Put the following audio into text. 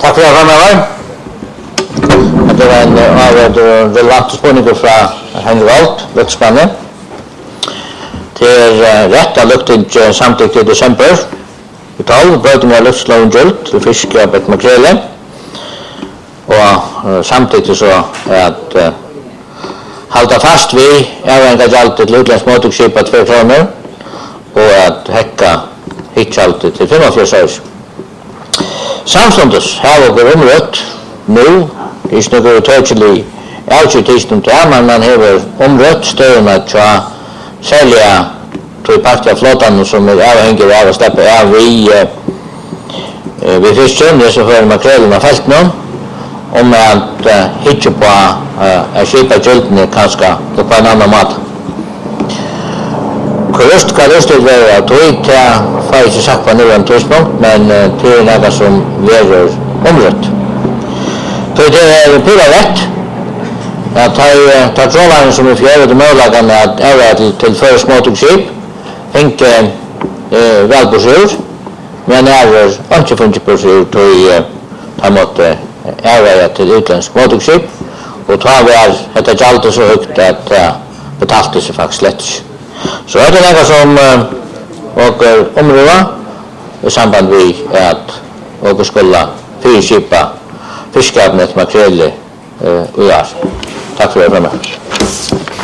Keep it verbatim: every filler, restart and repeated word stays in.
Tack för att jag var med. Det var en avgörande relevant spårning från Henry Walt, Luxmannen. Det är rätt att lukta inte samtidigt i december. I tolv bröt med luftslagen guld till fisk och ett makrele. Och samtidigt så är att uh, hålla fast vid även galt till utländsk motorskip på två kronor och att häcka hitchaltet till femtiofyra år. Samstundes har vi omrött nu, det är snögare tørselig avskytisten til men man har omrött støvna til særliga til parti av flottan som er avhengig av å slippe av vi uh, vi fisken, det så hører makrelen av feltene om at uh, hitje på uh, at skipa gjeldene kanskje på en annan måte. Korrekt kan det stå være at vi til får ikke sagt på noen tidspunkt, men uh, det er noe som verer omrött. Så det er pura rett at ta trålaren som er fjerde til møllagene at ære til, til før småtogskip ikke eh, vel på sur, men ære ikke funnet på sur til eh, ta måtte ære til utländsk småtogskip og ta var etter gjaldt så høyt at uh, betalte seg faktisk slett. Så er det noe som uh, åker området i samband med at åker skulle fyrskipa fiskabnet makrele uh, i år. Tack för det.